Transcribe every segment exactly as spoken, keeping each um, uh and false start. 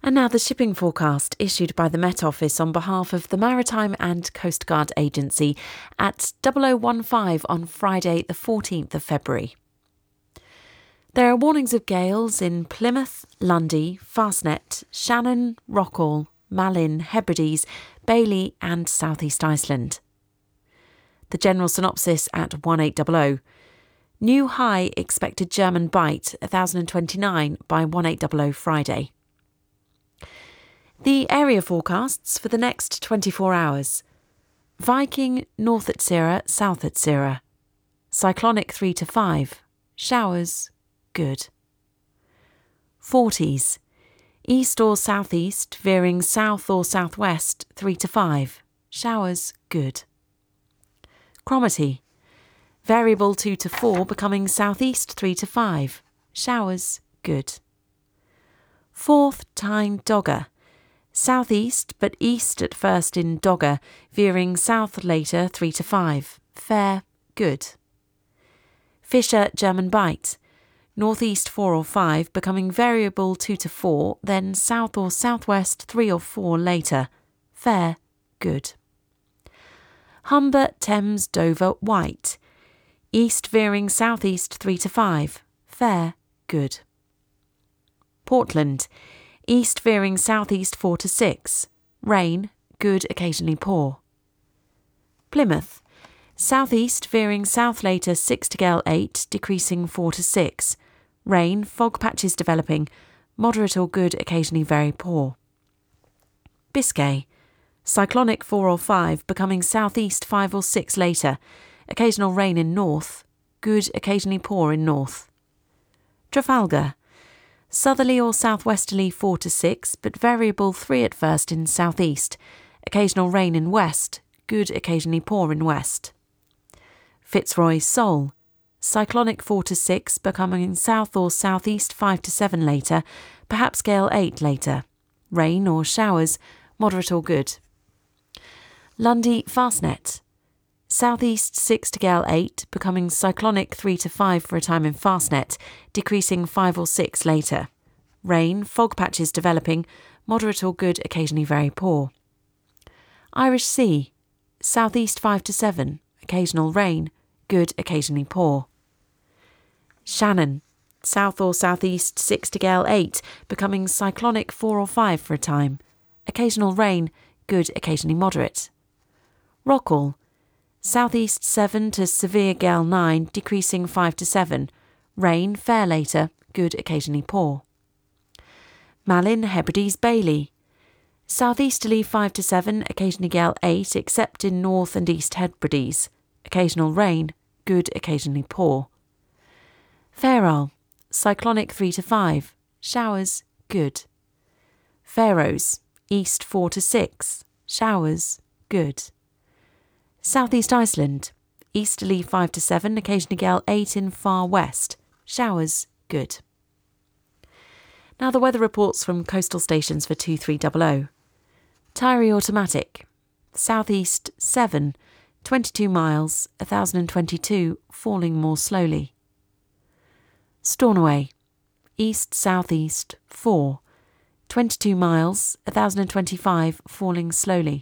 And now the shipping forecast issued by the Met Office on behalf of the Maritime and Coast Guard Agency at double oh one five on Friday the fourteenth of February. There are warnings of gales in Plymouth, Lundy, Fastnet, Shannon, Rockall, Malin, Hebrides, Bailey and South East Iceland. The general synopsis at eighteen hundred. New high expected German bite one thousand twenty-nine by eighteen hundred Friday. The area forecasts for the next twenty-four hours. Viking north at Sira, south at Sira. Cyclonic three to five. Showers, good. forties. East or southeast, veering south or southwest three to five. Showers, good. Cromarty. Variable two to four, becoming southeast three to five. Showers, good. Fourth Tyne Dogger. Southeast, but east at first in Dogger, veering south later three to five. Fair, good. Fisher German Bight. Northeast four or five, becoming variable two to four, then south or southwest three or four later. Fair, good. Humber Thames Dover White. East veering southeast three to five. Fair, good. Portland. East veering southeast four to six. Rain, good, occasionally poor. Plymouth. Southeast veering south later six to gale eight, decreasing four to six. Rain, fog patches developing, moderate or good, occasionally very poor. Biscay. Cyclonic four or five, becoming southeast five or six later. Occasional rain in north, good, occasionally poor in north. Trafalgar. Southerly or southwesterly four to six, but variable three at first in southeast. Occasional rain in west, good, occasionally poor in west. Fitzroy Sol. Cyclonic four to six, becoming south or southeast five to seven later, perhaps gale eight later. Rain or showers, moderate or good. Lundy Fastnet. Southeast six to gale eight, becoming cyclonic three to five for a time in Fastnet, decreasing five or six later. Rain, fog patches developing, moderate or good, occasionally very poor. Irish Sea. Southeast five to seven, occasional rain, good, occasionally poor. Shannon. South or southeast six to gale eight, becoming cyclonic four or five for a time. Occasional rain, good, occasionally moderate. Rockall. Southeast seven to severe gale nine, decreasing five to seven. Rain, fair later, good, occasionally poor. Malin, Hebrides, Bailey. Southeasterly five to seven, occasionally gale eight, except in north and east Hebrides. Occasional rain, good, occasionally poor. Ferrol. Cyclonic three to five. Showers, good. Faroes. East four to six. Showers, good. South East Iceland. Easterly five to seven, occasionally gale eight in far west. Showers, good. Now the weather reports from coastal stations for two three hundred. Tyree Automatic. Southeast seven, twenty-two miles, one thousand twenty-two, falling more slowly. Stornoway. East southeast four, twenty-two miles, one thousand twenty-five, falling slowly.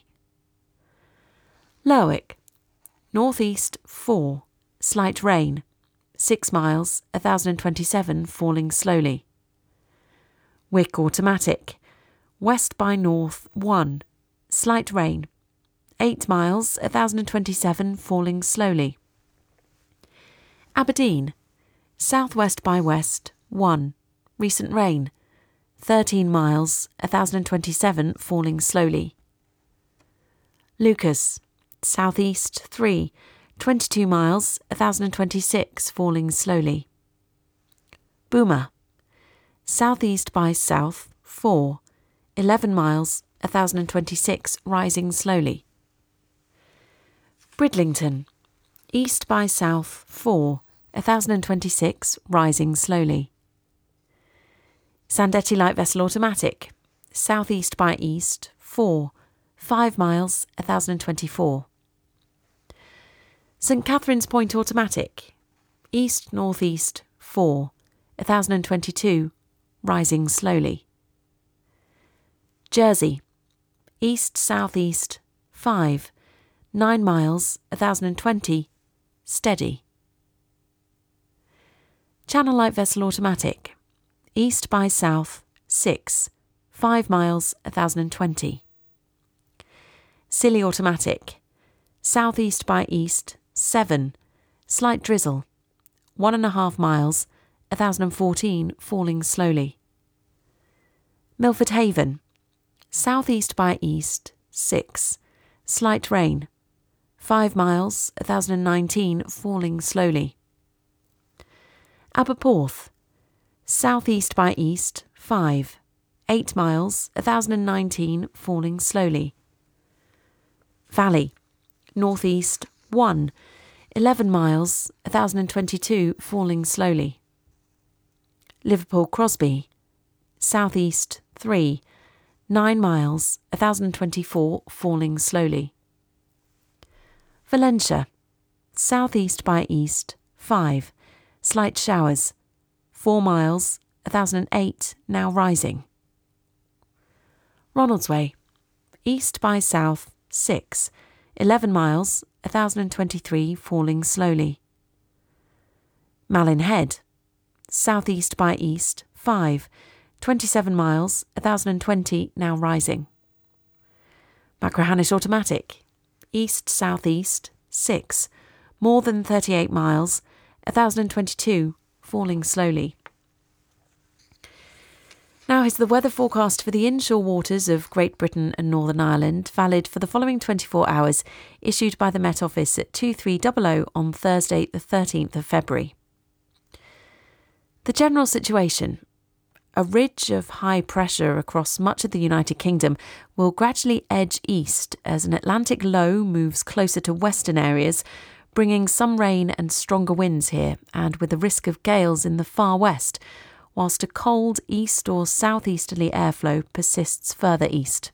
Lerwick. Northeast four, slight rain, six miles, one thousand twenty-seven, falling slowly. Wick Automatic. West by north one, slight rain, eight miles, one thousand twenty-seven, falling slowly. Aberdeen. Southwest by west one, recent rain, thirteen miles, one thousand twenty-seven, falling slowly. Lucas. Southeast three, twenty-two miles, one thousand twenty-six, falling slowly. Boomer. Southeast by south four, eleven miles, one thousand twenty-six, rising slowly. Bridlington. East by south four, one thousand twenty-six, rising slowly. Sandetti Light Vessel Automatic. Southeast by east four, five miles, one thousand twenty-four. St Catherine's Point Automatic. East-northeast four, one thousand twenty-two, rising slowly. Jersey, east-southeast, five, nine miles, one thousand twenty, steady. Channel Light Vessel Automatic, east by south, six, five miles, one thousand twenty. Scilly Automatic, southeast by east, seven, slight drizzle, one and a half miles, one thousand fourteen, falling slowly. Milford Haven, southeast by east, six, slight rain, five miles, one thousand nineteen, falling slowly. Aberporth, southeast by east, five, eight miles, one thousand nineteen, falling slowly. Valley, northeast, one, eleven miles, one thousand twenty-two, falling slowly. Liverpool Crosby, southeast, three, nine miles, one thousand twenty-four, falling slowly. Valentia, southeast by east, five, slight showers, four miles, one thousand eight, now rising. Ronaldsway, east by south, six, eleven miles, one thousand twenty-three, falling slowly. Malin Head, southeast by east, five, twenty-seven miles, one thousand twenty, now rising. Machrihanish Automatic, east-southeast, six, more than thirty-eight miles, one thousand twenty-two, falling slowly. Now is the weather forecast for the inshore waters of Great Britain and Northern Ireland, valid for the following twenty-four hours, issued by the Met Office at two three hundred on Thursday the thirteenth of February. The general situation. A ridge of high pressure across much of the United Kingdom will gradually edge east as an Atlantic low moves closer to western areas, bringing some rain and stronger winds here, and with the risk of gales in the far west, whilst a cold east or southeasterly airflow persists further east.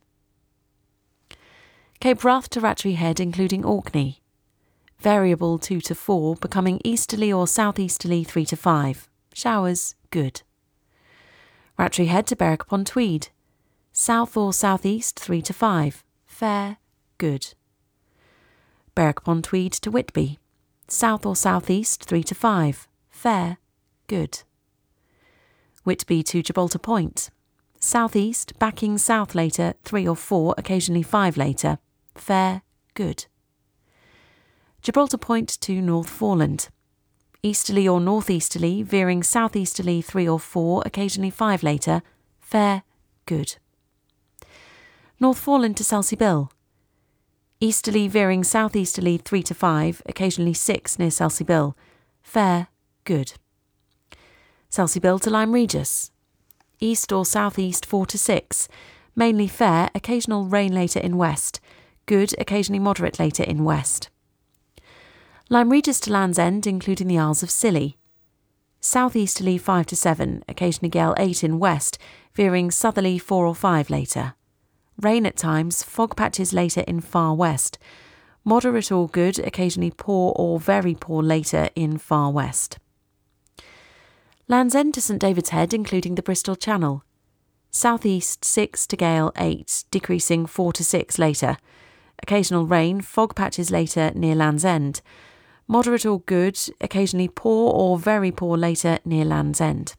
Cape Wrath to Rattray Head including Orkney. Variable two to four, becoming easterly or southeasterly three to five. Showers, good. Rattray Head to Berwick upon Tweed. South or southeast three to five. Fair, good. Berwick upon Tweed to Whitby. South or southeast three to five. Fair, good. Whitby to Gibraltar Point. Southeast, backing south later, three or four, occasionally five later. Fair, good. Gibraltar Point to North Foreland. Easterly or northeasterly, veering southeasterly three or four, occasionally five later. Fair, good. North Foreland to Selsey Bill. Easterly veering southeasterly three to five, occasionally six near Selsey Bill. Fair, good. Selsey Bill to Lyme Regis. East or southeast four to six, mainly fair, occasional rain later in west. Good, occasionally moderate later in west. Lyme Regis to Land's End, including the Isles of Scilly. Southeasterly five to seven, occasionally gale eight in west, veering southerly four or five later. Rain at times, fog patches later in far west. Moderate or good, occasionally poor or very poor later in far west. Land's End to St David's Head, including the Bristol Channel. Southeast six to gale eight, decreasing four to six later. Occasional rain, fog patches later near Land's End. Moderate or good, occasionally poor or very poor later near Land's End.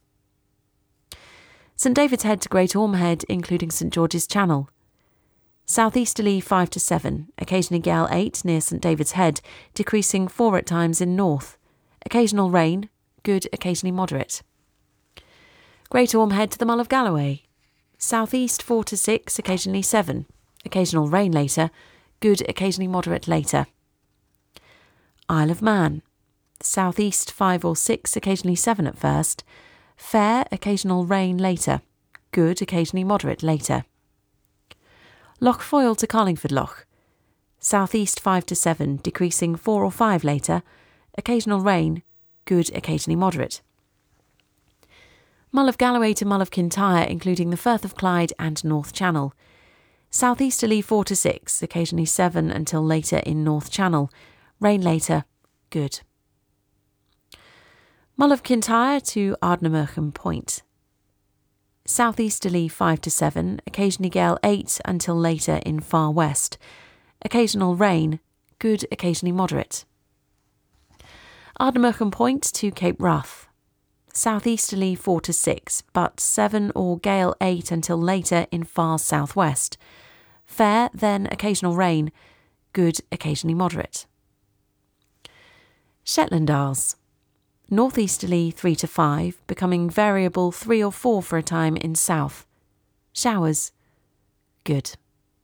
St David's Head to Great Orme Head, including St George's Channel. Southeasterly five to seven, occasionally gale eight near St David's Head, decreasing four at times in north. Occasional rain, good, occasionally moderate. Great Orme Head to the Mull of Galloway. Southeast four to six, occasionally seven. Occasional rain later, good, occasionally moderate later. Isle of Man. Southeast five or six, occasionally seven at first. Fair, occasional rain later. Good, occasionally moderate later. Loch Foyle to Carlingford Loch. Southeast five to seven, decreasing four or five later. Occasional rain. Good, occasionally moderate. Mull of Galloway to Mull of Kintyre, including the Firth of Clyde and North Channel. Southeasterly four to six, occasionally seven until later in North Channel. Rain later, good. Mull of Kintyre to Ardnamurchan Point. Southeasterly five to seven, occasionally gale eight until later in far west. Occasional rain, good occasionally moderate. Ardnamurchan Point to Cape Wrath. Southeasterly four to six, but seven or gale eight until later in far southwest. Fair, then occasional rain, good occasionally moderate. Shetland Isles. Northeasterly three to five, becoming variable three or four for a time in south. Showers, good.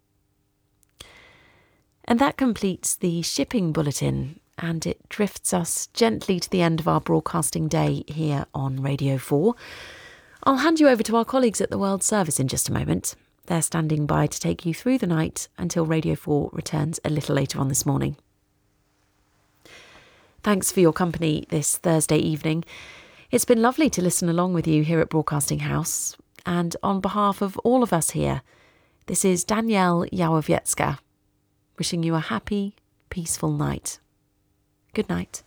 And that completes the shipping bulletin, and it drifts us gently to the end of our broadcasting day here on Radio four. I'll hand you over to our colleagues at the World Service in just a moment. They're standing by to take you through the night until Radio four returns a little later on this morning. Thanks for your company this Thursday evening. It's been lovely to listen along with you here at Broadcasting House. And on behalf of all of us here, this is Danielle Yałowiecka, wishing you a happy, peaceful night. Good night.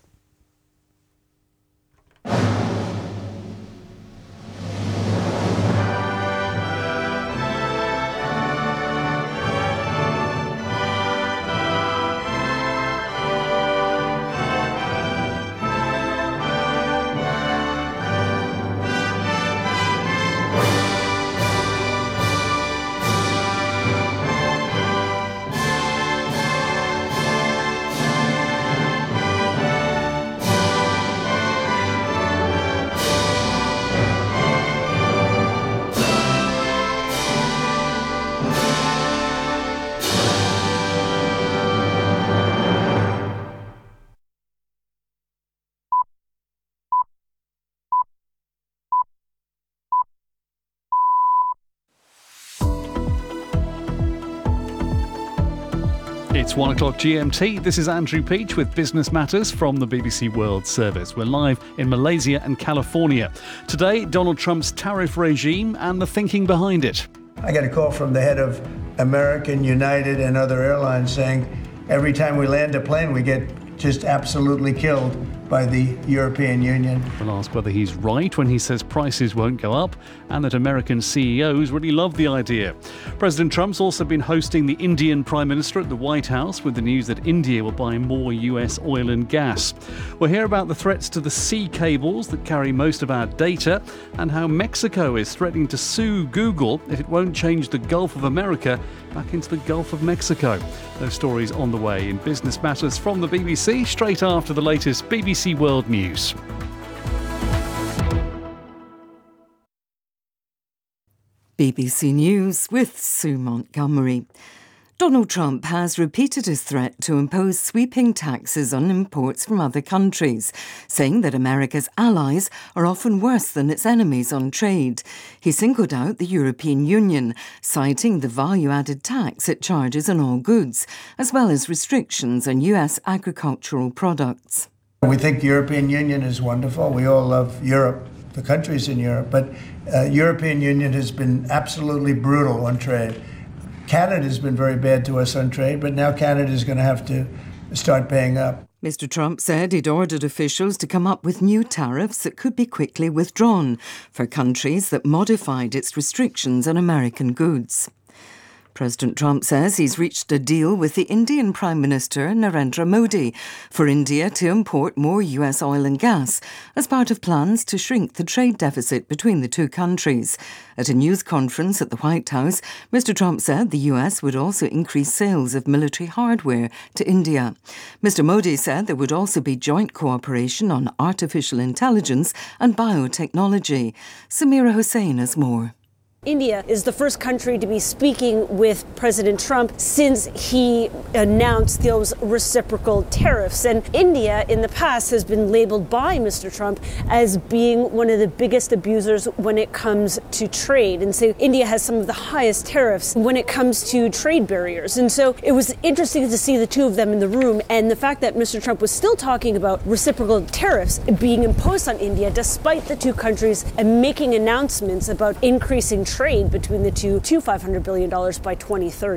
It's one o'clock G M T. This is Andrew Peach with Business Matters from the B B C World Service. We're live in Malaysia and California. Today, Donald Trump's tariff regime and the thinking behind it. I got a call from the head of American, United, and other airlines saying every time we land a plane, we get just absolutely killed by the European Union. We'll ask whether he's right when he says prices won't go up and that American C E Os really love the idea. President Trump's also been hosting the Indian Prime Minister at the White House with the news that India will buy more U S oil and gas. We'll hear about the threats to the sea cables that carry most of our data and how Mexico is threatening to sue Google if it won't change the Gulf of America back into the Gulf of Mexico. Those stories on the way in Business Matters from the B B C, straight after the latest B B C World News. B B C News with Sue Montgomery. Donald Trump has repeated his threat to impose sweeping taxes on imports from other countries, saying that America's allies are often worse than its enemies on trade. He singled out the European Union, citing the value-added tax it charges on all goods, as well as restrictions on U S agricultural products. We think the European Union is wonderful. We all love Europe, the countries in Europe, but uh, European Union has been absolutely brutal on trade. Canada has been very bad to us on trade, but now Canada is going to have to start paying up. Mister Trump said he'd ordered officials to come up with new tariffs that could be quickly withdrawn for countries that modified its restrictions on American goods. President Trump says he's reached a deal with the Indian Prime Minister Narendra Modi for India to import more U S oil and gas as part of plans to shrink the trade deficit between the two countries. At a news conference at the White House, Mister Trump said the U S would also increase sales of military hardware to India. Mister Modi said there would also be joint cooperation on artificial intelligence and biotechnology. Samira Hussain has more. India is the first country to be speaking with President Trump since he announced those reciprocal tariffs. And India in the past has been labeled by Mister Trump as being one of the biggest abusers when it comes to trade. And so India has some of the highest tariffs when it comes to trade barriers. And so it was interesting to see the two of them in the room, and the fact that Mister Trump was still talking about reciprocal tariffs being imposed on India despite the two countries making announcements about increasing trade between the two to five hundred billion dollars by twenty thirty.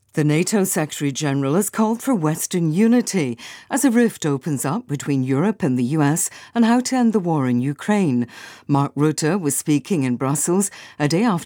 The NATO Secretary-General has called for Western unity as a rift opens up between Europe and the U S on how to end the war in Ukraine. Mark Rutte was speaking in Brussels a day after